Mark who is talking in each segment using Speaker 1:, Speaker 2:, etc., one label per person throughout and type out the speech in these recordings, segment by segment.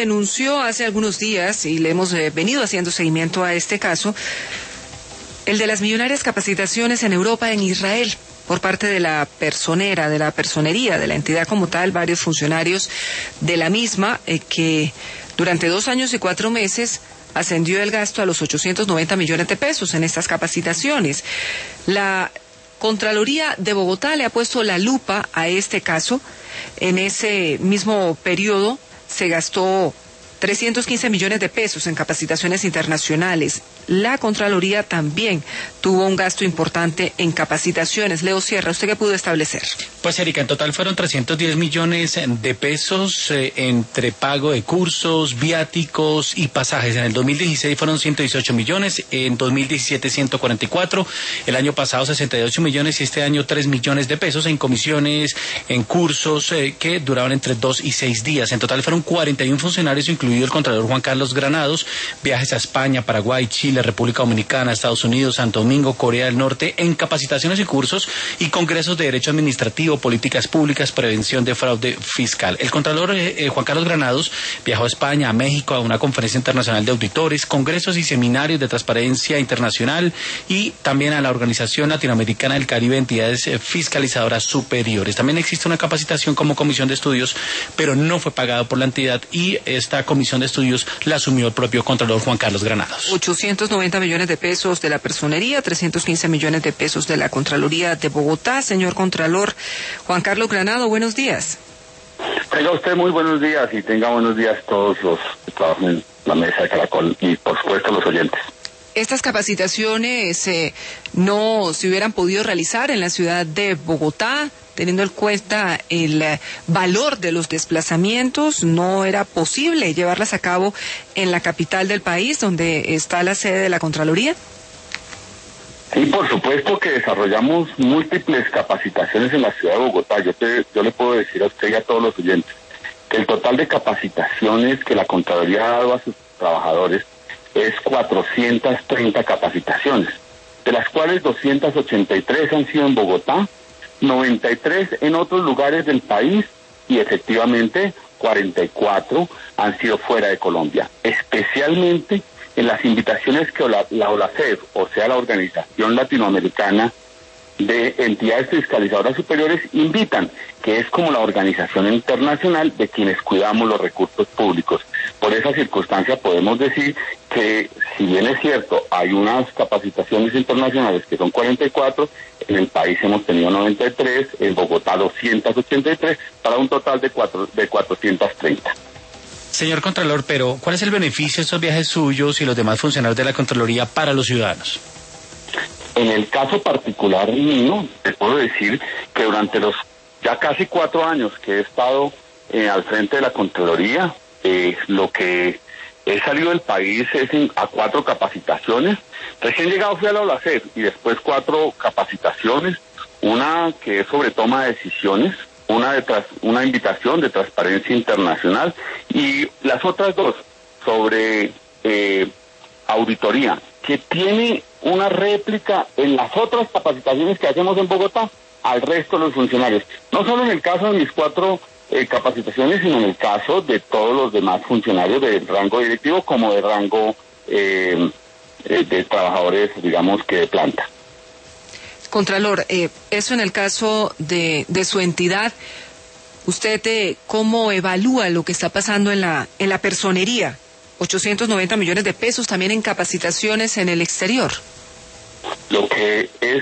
Speaker 1: denunció hace algunos días, y le hemos venido haciendo seguimiento a este caso, el de las millonarias capacitaciones en Europa, en Israel, por parte de la personería, de la entidad como tal, varios funcionarios de la misma, que durante 2 años y 4 meses ascendió el gasto a los 890 millones de pesos en estas capacitaciones. La Contraloría de Bogotá le ha puesto la lupa a este caso. En ese mismo periodo se gastó 315 millones de pesos en capacitaciones internacionales. La Contraloría también tuvo un gasto importante en capacitaciones. Leo Sierra, ¿usted qué pudo establecer?
Speaker 2: Pues, Erika, en total fueron 310 millones de pesos entre pago de cursos, viáticos y pasajes. En el 2016 fueron 118 millones, en 2017 144, el año pasado 68 millones y este año 3 millones de pesos en comisiones, en cursos que duraban entre 2 y 6 días. En total fueron 41 funcionarios, incluido el Contralor Juan Carlos Granados, viajes a España, Paraguay, Chile, República Dominicana, Estados Unidos, Santo Domingo, Corea del Norte, en capacitaciones y cursos y congresos de Derecho Administrativo, Políticas Públicas, Prevención de Fraude Fiscal. El Contralor Juan Carlos Granados viajó a España, a México, a una conferencia internacional de auditores, congresos y seminarios de transparencia internacional y también a la Organización Latinoamericana del Caribe de Entidades Fiscalizadoras Superiores. También existe una capacitación como comisión de estudios, pero no fue pagado por la entidad y esta comisión de estudios la asumió el propio Contralor Juan Carlos Granados.
Speaker 1: 890 millones de pesos de la personería, 315 millones de pesos de la Contraloría de Bogotá. Señor Contralor Juan Carlos Granado, buenos días.
Speaker 3: Tenga usted muy buenos días y tenga buenos días todos los que trabajan en la mesa de Caracol y por supuesto los oyentes.
Speaker 1: Estas capacitaciones no se hubieran podido realizar en la ciudad de Bogotá, teniendo en cuenta el valor de los desplazamientos. No era posible llevarlas a cabo en la capital del país, donde está la sede de la Contraloría.
Speaker 3: Sí, por supuesto que desarrollamos múltiples capacitaciones en la ciudad de Bogotá. Yo le puedo decir a usted y a todos los oyentes que el total de capacitaciones que la Contraloría ha dado a sus trabajadores es 430 capacitaciones, de las cuales 283 han sido en Bogotá, 93 en otros lugares del país y efectivamente 44 han sido fuera de Colombia, especialmente en las invitaciones que la OLACEF, o sea la Organización Latinoamericana de Entidades Fiscalizadoras Superiores, invitan, que es como la organización internacional de quienes cuidamos los recursos públicos. Por esa circunstancia podemos decir que, si bien es cierto, hay unas capacitaciones internacionales que son 44, en el país hemos tenido 93, en Bogotá 283, para un total de 430.
Speaker 2: Señor Contralor, pero ¿cuál es el beneficio de estos viajes suyos y los demás funcionarios de la Contraloría para los ciudadanos?
Speaker 3: En el caso particular mío, te puedo decir que durante los ya casi 4 años que he estado al frente de la Contraloría, lo que he salido del país es a 4 capacitaciones. Recién llegado fui a la OLACEF y después 4 capacitaciones, una que es sobre toma de decisiones, una invitación de transparencia internacional y las otras 2 sobre auditoría, que tiene una réplica en las otras capacitaciones que hacemos en Bogotá al resto de los funcionarios. No solo en el caso de mis 4 capacitaciones, sino en el caso de todos los demás funcionarios de rango directivo como de rango de trabajadores, digamos que de planta.
Speaker 1: Contralor, eso en el caso de su entidad, ¿usted cómo evalúa lo que está pasando en la personería? 890 millones de pesos también en capacitaciones en el exterior.
Speaker 3: Lo que es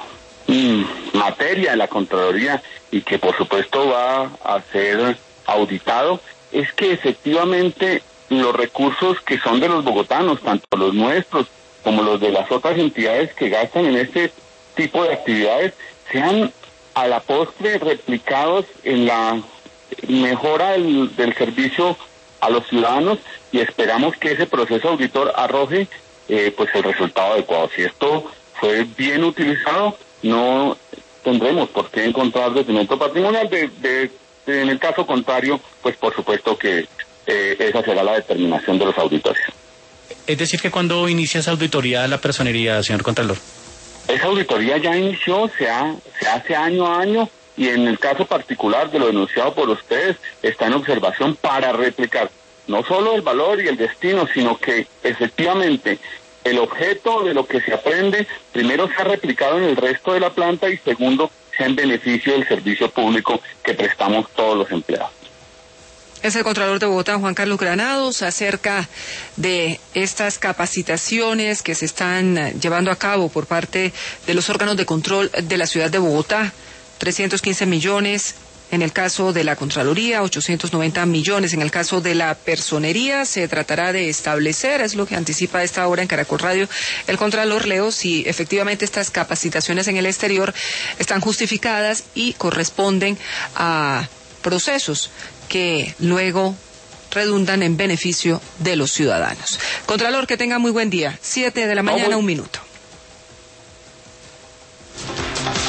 Speaker 3: materia de la Contraloría y que por supuesto va a ser auditado es que efectivamente los recursos que son de los bogotanos, tanto los nuestros como los de las otras entidades que gastan en este tipo de actividades, sean a la postre replicados en la mejora del servicio a los ciudadanos y esperamos que ese proceso auditor arroje pues el resultado adecuado. Si esto fue bien utilizado, no tendremos por qué encontrar detrimento patrimonial. En el caso contrario, pues por supuesto que esa será la determinación de los auditores.
Speaker 2: Es decir, que cuando inicia esa auditoría de la personería, señor Contralor.
Speaker 3: Esa auditoría ya inició, se hace año a año, y en el caso particular de lo denunciado por ustedes, está en observación para replicar no solo el valor y el destino, sino que efectivamente el objeto de lo que se aprende, primero, sea replicado en el resto de la planta y segundo, sea en beneficio del servicio público que prestamos todos los empleados.
Speaker 1: Es el Contralor de Bogotá, Juan Carlos Granados, acerca de estas capacitaciones que se están llevando a cabo por parte de los órganos de control de la ciudad de Bogotá. 315 millones en el caso de la Contraloría, 890 millones en el caso de la Personería. Se tratará de establecer, es lo que anticipa a esta hora en Caracol Radio el Contralor Leo, si efectivamente estas capacitaciones en el exterior están justificadas y corresponden a procesos que luego redundan en beneficio de los ciudadanos. Contralor, que tenga muy buen día. 7 de la mañana, 1 minuto.